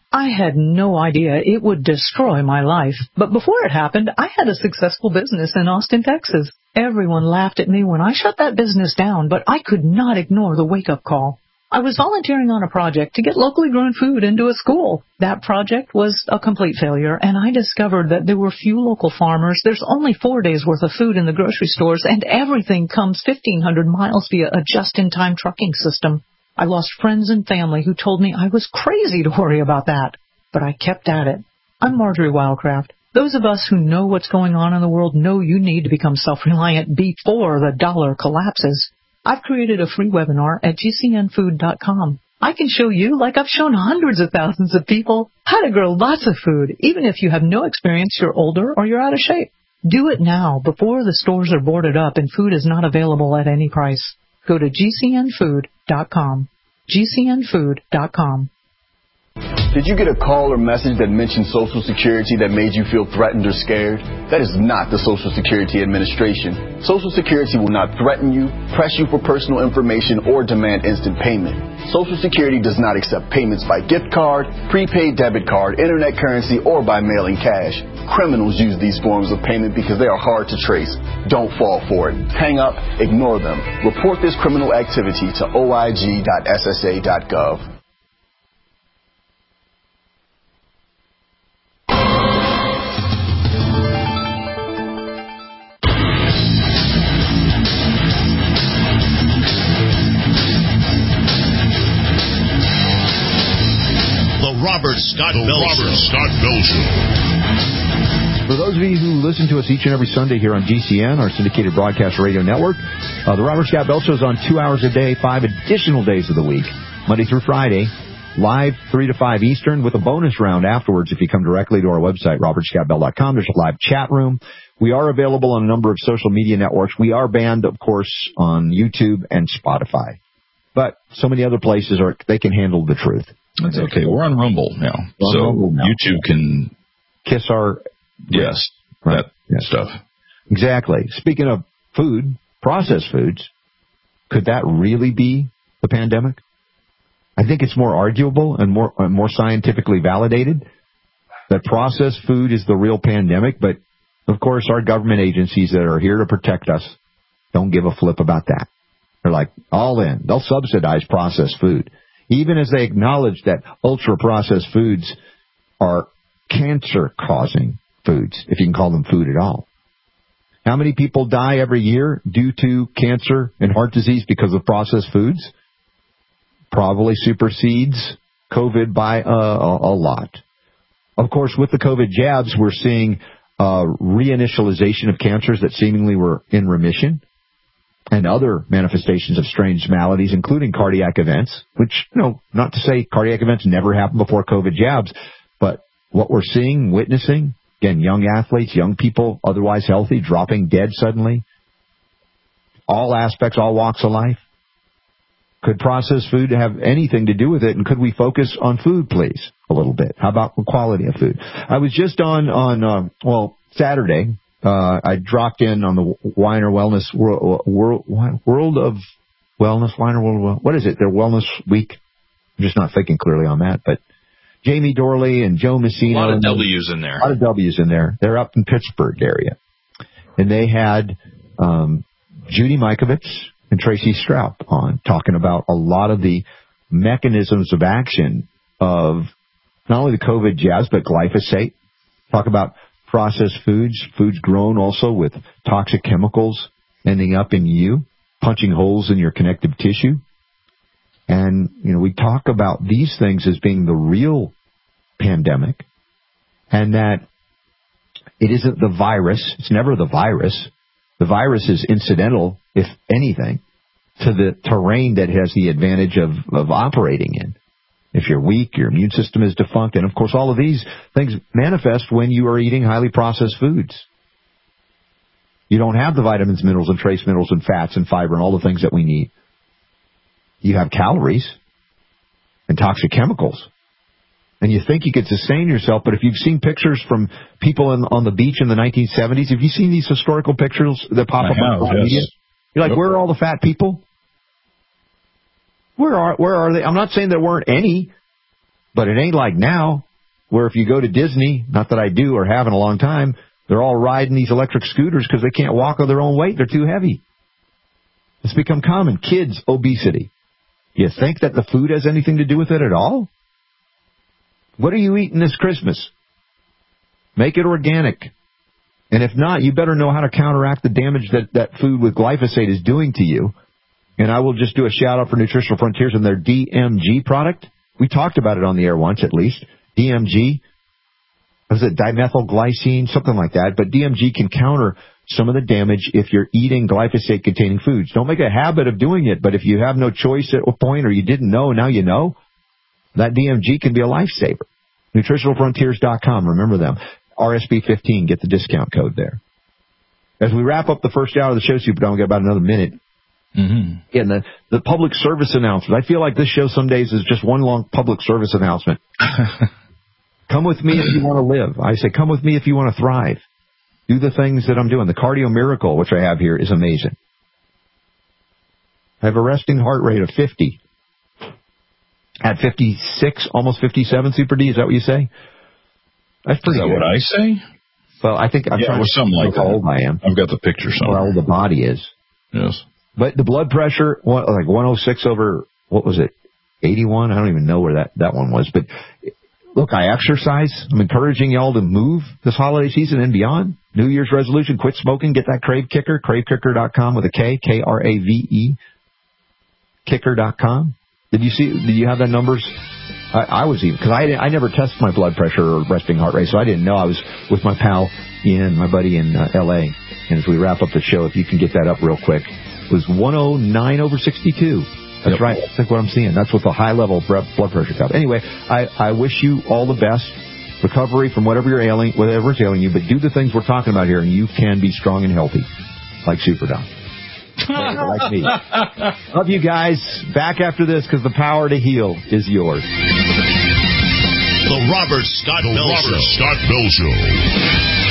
I had no idea it would destroy my life. But before it happened, I had a successful business in Austin, Texas. Everyone laughed at me when I shut that business down, but I could not ignore the wake-up call. I was volunteering on a project to get locally grown food into a school. That project was a complete failure, and I discovered that there were few local farmers. There's only 4 days' worth of food in the grocery stores, and everything comes 1,500 miles via a just-in-time trucking system. I lost friends and family who told me I was crazy to worry about that, but I kept at it. I'm Marjorie Wildcraft. Those of us who know what's going on in the world know you need to become self-reliant before the dollar collapses. I've created a free webinar at gcnfood.com. I can show you, like I've shown hundreds of thousands of people, how to grow lots of food, even if you have no experience, you're older, or you're out of shape. Do it now, before the stores are boarded up and food is not available at any price. Go to gcnfood.com. gcnfood.com. Did you get a call or message that mentioned Social Security that made you feel threatened or scared? That is not the Social Security Administration. Social Security will not threaten you, press you for personal information, or demand instant payment. Social Security does not accept payments by gift card, prepaid debit card, internet currency, or by mailing cash. Criminals use these forms of payment because they are hard to trace. Don't fall for it. Hang up, ignore them. Report this criminal activity to oig.ssa.gov. Robert Scott Bell Show. For those of you who listen to us each and every Sunday here on GCN, our syndicated broadcast radio network, the Robert Scott Bell Show is on 2 hours a day, 5 additional days of the week, Monday through Friday, live 3 to 5 Eastern, with a bonus round afterwards if you come directly to our website, robertscottbell.com. There's a live chat room. We are available on a number of social media networks. We are banned, of course, on YouTube and Spotify. But so many other places they can handle the truth. That's okay. We're on Rumble now. YouTube can kiss our... Yes, right. That stuff. Exactly. Speaking of food, processed foods, could that really be the pandemic? I think it's more arguable and more scientifically validated that processed food is the real pandemic, but of course our government agencies that are here to protect us don't give a flip about that. They're like, all in. They'll subsidize processed food, even as they acknowledge that ultra-processed foods are cancer-causing foods, if you can call them food at all. How many people die every year due to cancer and heart disease because of processed foods? Probably supersedes COVID by a lot. Of course, with the COVID jabs, we're seeing reinitialization of cancers that seemingly were in remission, and other manifestations of strange maladies, including cardiac events, which, not to say cardiac events never happened before COVID jabs, but what we're seeing, witnessing, again, young athletes, young people, otherwise healthy, dropping dead suddenly, all aspects, all walks of life. Could processed food have anything to do with it, and could we focus on food, please, a little bit? How about the quality of food? I was just on Saturday. I dropped in on the Weiner Wellness World of Wellness, Weiner World. What is it? Their Wellness Week. I'm just not thinking clearly on that. But Jamie Dorley and Joe Messina. A lot of W's in there. A lot of W's in there. They're up in Pittsburgh area. And they had Judy Mikovits and Tracy Straub on, talking about a lot of the mechanisms of action of not only the COVID jabs, but glyphosate. Talk about processed foods grown also with toxic chemicals ending up in you, punching holes in your connective tissue. And, we talk about these things as being the real pandemic, and that it isn't the virus. It's never the virus. The virus is incidental, if anything, to the terrain that has the advantage of operating in. If you're weak, your immune system is defunct. And, of course, all of these things manifest when you are eating highly processed foods. You don't have the vitamins, minerals, and trace minerals and fats and fiber and all the things that we need. You have calories and toxic chemicals. And you think you could sustain yourself, but if you've seen pictures from people on the beach in the 1970s, have you seen these historical pictures that pop up on social media? You're like, where are all the fat people? Where are they? I'm not saying there weren't any, But it ain't like now, where if you go to Disney, not that I do or have in a long time, they're all riding these electric scooters because they can't walk on their own weight. They're too heavy. It's become common. Kids, obesity. You think that the food has anything to do with it at all? What are you eating this Christmas? Make it organic. And if not, you better know how to counteract the damage that food with glyphosate is doing to you. And I will just do a shout-out for Nutritional Frontiers and their DMG product. We talked about it on the air once at least. DMG, was it dimethylglycine, something like that. But DMG can counter some of the damage if you're eating glyphosate-containing foods. Don't make a habit of doing it, but if you have no choice at a point or you didn't know, now you know, that DMG can be a lifesaver. NutritionalFrontiers.com, remember them. RSB15, get the discount code there. As we wrap up the first hour of the show, Super Don, we've got about another minute. Mm-hmm. And the public service announcement. I feel like this show some days is just one long public service announcement. Come with me if you want to live. I say, come with me if you want to thrive. Do the things that I'm doing. The Cardio Miracle, which I have here, is amazing. I have a resting heart rate of 50. At 56, almost 57, Super D, is that what you say? That's pretty good. Is that what I say? Well, I think I'm trying to something like how old I am. I've got the picture somewhere. How old the body is. Yes. But the blood pressure, like 106 over, what was it, 81? I don't even know where that one was. But look, I exercise. I'm encouraging y'all to move this holiday season and beyond. New Year's resolution, quit smoking. Get that Crave Kicker, cravekicker.com with a K, Krave, kicker.com. Did you have that numbers? I was even, because I never tested my blood pressure or resting heart rate, so I didn't know. I was with my pal Ian, my buddy in L.A., and as we wrap up the show, if you can get that up real quick, it was 109 over 62. That's right. That's like what I'm seeing. That's what the high-level blood pressure cup. Anyway, I wish you all the best recovery from whatever's ailing you, but do the things we're talking about here, and you can be strong and healthy, like Super Don. Like me. Love you guys. Back after this, because the power to heal is yours. The Robert Scott Bell Show.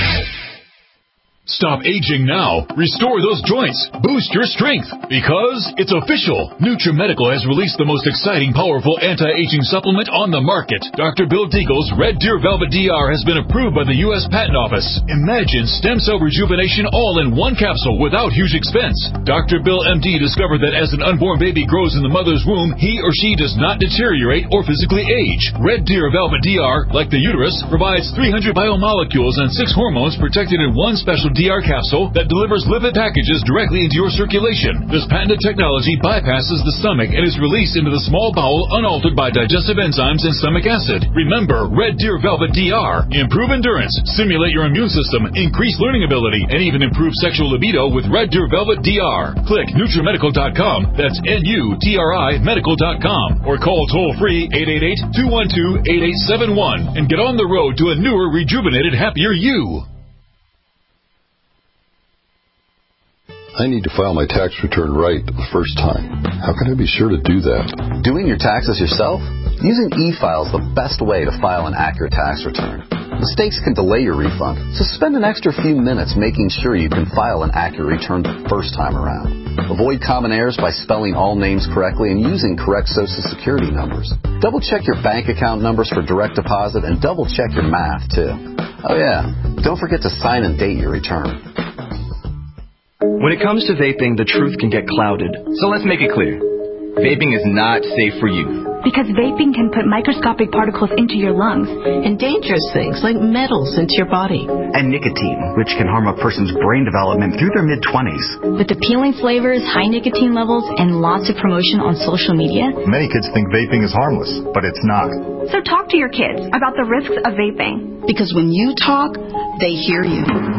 Stop aging now. Restore those joints. Boost your strength. Because it's official. NutriMedical has released the most exciting, powerful anti-aging supplement on the market. Dr. Bill Deagle's Red Deer Velvet DR has been approved by the U.S. Patent Office. Imagine stem cell rejuvenation all in one capsule without huge expense. Dr. Bill MD discovered that as an unborn baby grows in the mother's womb, he or she does not deteriorate or physically age. Red Deer Velvet DR, like the uterus, provides 300 biomolecules and 6 hormones protected in one special DR capsule that delivers lipid packages directly into your circulation. This patented technology bypasses the stomach and is released into the small bowel unaltered by digestive enzymes and stomach acid. Remember, Red Deer Velvet DR. Improve endurance, stimulate your immune system, increase learning ability, and even improve sexual libido with Red Deer Velvet DR. Click NutriMedical.com. That's NUTRI Medical.com. Or call toll-free 888-212-8871 and get on the road to a newer, rejuvenated, happier you. I need to file my tax return right the first time. How can I be sure to do that? Doing your taxes yourself? Using e-file is the best way to file an accurate tax return. Mistakes can delay your refund, so spend an extra few minutes making sure you can file an accurate return the first time around. Avoid common errors by spelling all names correctly and using correct Social Security numbers. Double-check your bank account numbers for direct deposit and double-check your math, too. Oh yeah, don't forget to sign and date your return. When it comes to vaping, the truth can get clouded. So let's make it clear. Vaping is not safe for youth. Because vaping can put microscopic particles into your lungs. And dangerous things like metals into your body. And nicotine, which can harm a person's brain development through their mid-20s. With appealing flavors, high nicotine levels, and lots of promotion on social media. Many kids think vaping is harmless, but it's not. So talk to your kids about the risks of vaping. Because when you talk, they hear you.